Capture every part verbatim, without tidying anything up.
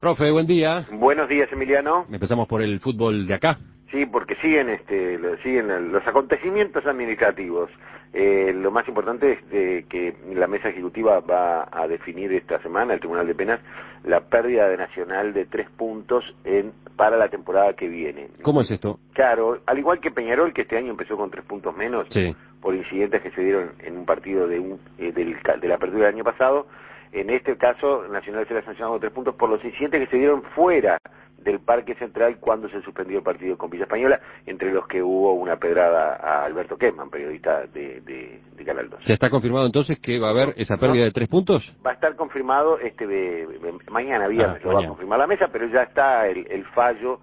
Profe, buen día. Buenos días, Emiliano. Empezamos por el fútbol de acá. Sí, porque siguen este, lo- siguen los acontecimientos administrativos. Eh, lo más importante es de que la mesa ejecutiva va a definir esta semana, el Tribunal de Penas, la pérdida de Nacional de tres puntos en para la temporada que viene. ¿Cómo es esto? Claro, al igual que Peñarol, que este año empezó con tres puntos menos, Sí. por incidentes que se dieron en un partido de, un, eh, del, de la apertura del año pasado, en este caso Nacional se le ha sancionado tres puntos por los incidentes que se dieron fuera del Parque Central cuando se suspendió el partido con Villa Española, entre los que hubo una pedrada a Alberto Kessman, periodista de, de, de Canal dos. ¿Se está confirmado entonces que va a haber esa pérdida No, de tres puntos? va a estar confirmado este de, de- mañana viernes, Ah, lo va a mañana. confirmar la mesa, pero ya está el, el fallo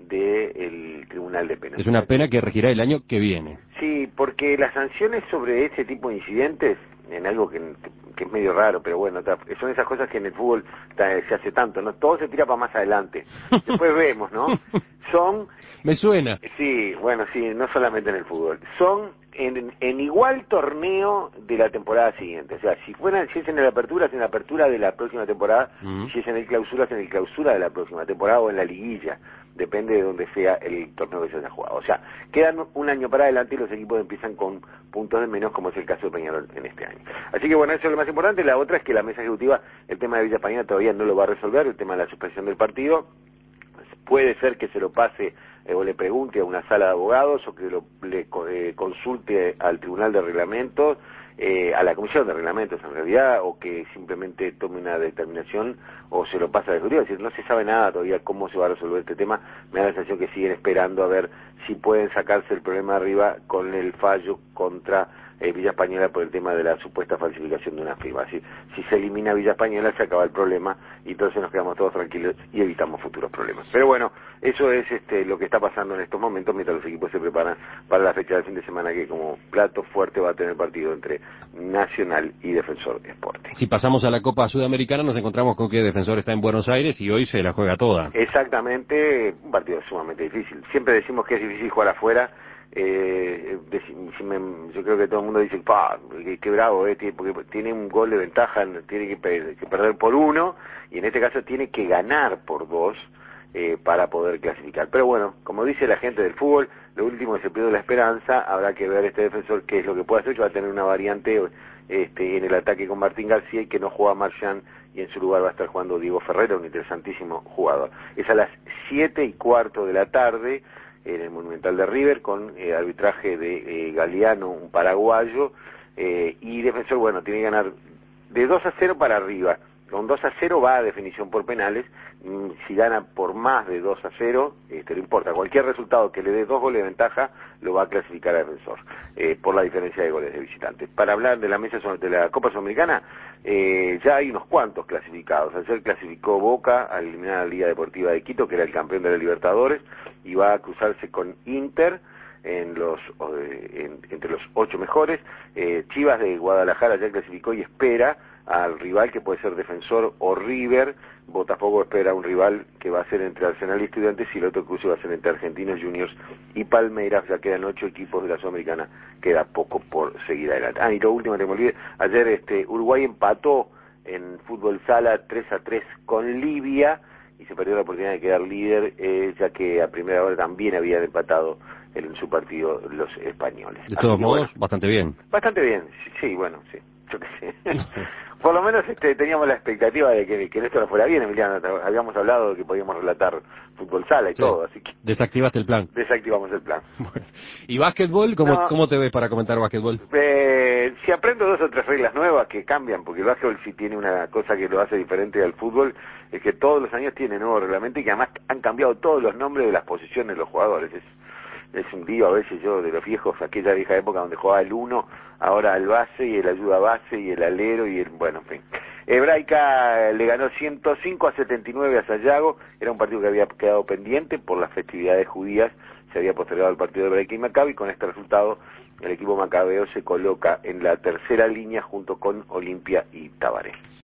del Tribunal de Penas. Es una pena que regirá el año que viene. Sí, porque las sanciones sobre ese tipo de incidentes, en algo que, que es medio raro, pero bueno, ta- son esas cosas que en el fútbol ta- se hace tanto, ¿no? Todo se tira para más adelante. Después vemos, ¿no? Son, Me suena. sí, bueno, sí, no solamente en el fútbol, son en, en igual torneo de la temporada siguiente. O sea, si fueran, si es en la apertura, es en la apertura de la próxima temporada, Mm. y si es en el clausura, es en el clausura de la próxima temporada o en la liguilla. Depende de donde sea el torneo que se haya jugado. O sea, quedan un año para adelante y los equipos empiezan con puntos de menos, como es el caso de Peñarol en este año. Así que bueno, eso es lo más importante. La otra es que la mesa ejecutiva, el tema de Villa Española todavía no lo va a resolver, el tema de la suspensión del partido. Puede ser que se lo pase eh, o le pregunte a una sala de abogados o que lo, le eh, consulte al Tribunal de Reglamentos, eh, a la Comisión de Reglamentos en realidad, o que simplemente tome una determinación o se lo pasa de judío. Es decir, no se sabe nada todavía cómo se va a resolver este tema. Me da la sensación que siguen esperando a ver si pueden sacarse el problema arriba con el fallo contra eh, Villa Española por el tema de la supuesta falsificación de una firma. Así, si se elimina Villa Española se acaba el problema y entonces nos quedamos todos tranquilos y evitamos futuros problemas. Pero bueno, eso es este, lo que está pasando en estos momentos mientras los equipos se preparan para la fecha del fin de semana, que como plato fuerte va a tener partido entre Nacional y Defensor Sporting. Si pasamos a la Copa Sudamericana nos encontramos con que Defensor está en Buenos Aires y hoy se la juega toda. Exactamente, un partido sumamente difícil. Siempre decimos que es difícil jugar afuera. Eh, dec- si me- yo creo que todo el mundo dice, pa, qué, qué bravo, eh, tiene- porque tiene un gol de ventaja, tiene que, pe- que perder por uno, y en este caso tiene que ganar por dos eh, para poder clasificar. Pero bueno, como dice la gente del fútbol, lo último es el periodo de la esperanza. Habrá que ver este Defensor qué es lo que puede hacer, que va a tener una variante este, en el ataque con Martín García, y que no juega Marchán, y en su lugar va a estar jugando Diego Ferreira, un interesantísimo jugador. Es a las siete y cuarto de la tarde, en el Monumental de River, con eh, arbitraje de eh, Galeano, un paraguayo, eh, y Defensor, bueno, tiene que ganar de dos a cero para arriba. Con dos a cero va a definición por penales. Mm, si gana por más de dos a cero, este, no importa, cualquier resultado que le dé dos goles de ventaja lo va a clasificar a Defensor, eh, por la diferencia de goles de visitante. Para hablar de la mesa de la Copa Sudamericana, eh, ya hay unos cuantos clasificados. Ayer clasificó Boca al eliminar a la Liga Deportiva de Quito, que era el campeón de la Libertadores, y va a cruzarse con Inter en los eh, en, entre los ocho mejores. eh, Chivas de Guadalajara ya clasificó y espera al rival que puede ser Defensor o River. Botafogo espera un rival que va a ser entre Arsenal y Estudiantes, y el otro cruce va a ser entre Argentinos Juniors y Palmeiras. Ya quedan ocho equipos de la Sudamericana, queda poco por seguir adelante. Ah, y lo último que me olvidé, ayer este Uruguay empató en fútbol sala tres a tres con Libia y se perdió la oportunidad de quedar líder, eh, ya que a primera hora también habían empatado en su partido los españoles. De Así todos que, modos, bueno, bastante bien. bastante bien, sí, sí, bueno, sí, yo qué sé. Por lo menos este, teníamos la expectativa de que, que esto no fuera bien, Emiliano. Habíamos hablado de que podíamos relatar fútbol sala y Sí. todo, así que Desactivaste el plan. desactivamos el plan. Bueno. ¿Y básquetbol? ¿Cómo, No, cómo te ves para comentar básquetbol? Eh, si aprendo dos o tres reglas nuevas que cambian, porque el básquetbol sí tiene una cosa que lo hace diferente al fútbol, es que todos los años tiene nuevo reglamento y que además han cambiado todos los nombres de las posiciones de los jugadores. Es, es un lío a veces yo de los viejos, aquella vieja época donde jugaba el uno, ahora el base y el ayuda base y el alero y el, bueno, en fin. Hebraica le ganó ciento cinco a setenta y nueve a Sayago, era un partido que había quedado pendiente por las festividades judías, se había postergado el partido de Hebraica y Maccabi. Con este resultado el equipo macabeo se coloca en la tercera línea junto con Olimpia y Tabaré.